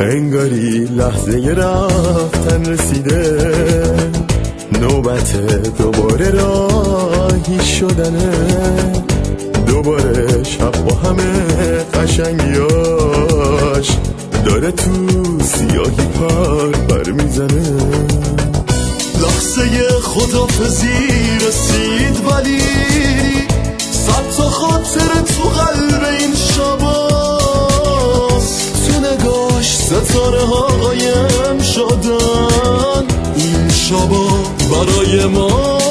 انگاری لحظه رفتن رسیده، نوبت دوباره راهی شدنه، دوباره شب با همه قشنگیاش داره تو سیاهی پر میزنه. لحظه خدافزی رسید ولی صد تا خاطر تو قلب این شباست، تو نگاش ستاره ها قایم شدن، این شبا برای ما